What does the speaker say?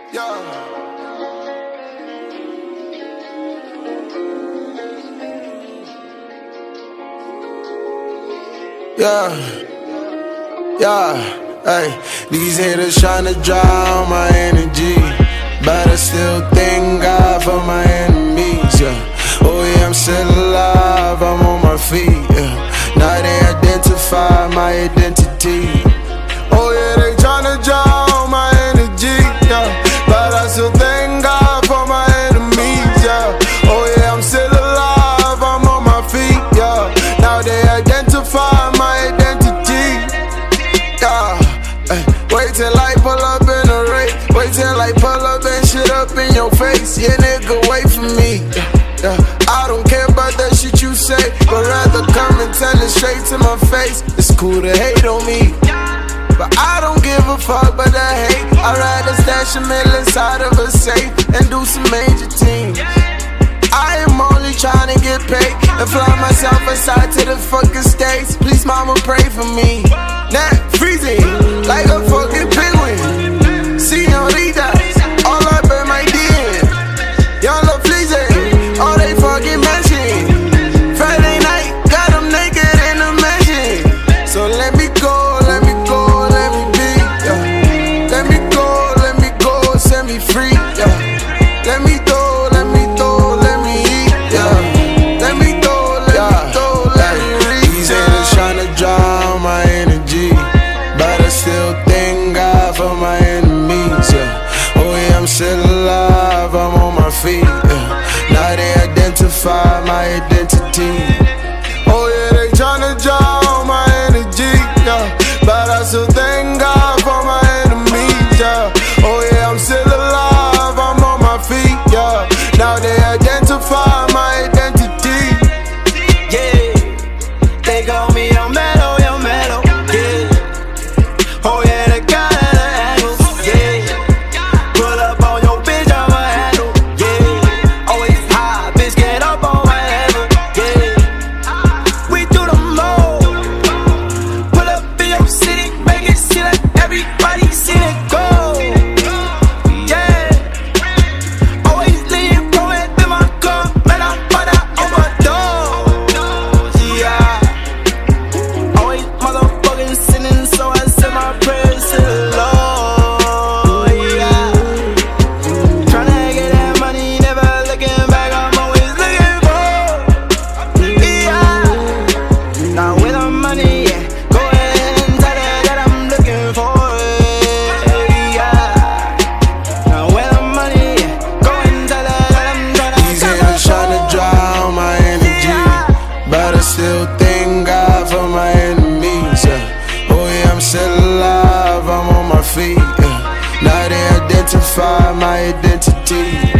Hey, these haters tryna drown my energy, but I still thank God for my enemies, Oh yeah, I'm still alive, I'm on my feet, Now they identify my identity. Oh yeah, they tryna drown my energy, but I still thank God for my enemies, Oh yeah, I'm still alive, I'm on my feet, Now they identify my identity. Wait till I pull up in a race. Wait till I pull up and shit up in your face. Yeah, nigga, wait for me. I don't care about that shit you say, but rather come and tell it straight to my face. It's cool to hate on me, but I don't give a fuck about that hate. I'd rather stash a mill inside of a safe and do some major teams. I am only trying to get paid and fly myself aside to the fucking States. Please, mama, pray for me. Now freezing like a fucking penguin. Señorita, all up in my DM. Young love fleazing, all they fucking mention. Friday night, got them naked in the mansion. So let me go, let me go, let me be, Let me go, set me free, Let me throw, let me throw, let me eat, Let me throw, let me throw, let me reach, These haters tryna drown my energy, but I still thank God for my enemies, Oh yeah, I'm still alive, I'm on my feet, Now they identify my identity. Oh yeah, they tryna drown my energy, but I still thank God for my enemies, Oh yeah, I'm still alive, I'm on my feet, Now they identify my identity. Yeah, they call me Young Mellow, Young Mellow, yeah. Oh yeah, the guy at the angles, yeah. Pull up on your bitch, I'm a handle, yeah. Always high, bitch, get up on my level, yeah. We do the most. Pull up in your city, make it see like everybody see it go. Still thank God for my enemies, Oh yeah, I'm still alive, I'm on my feet, Now they identify my identity.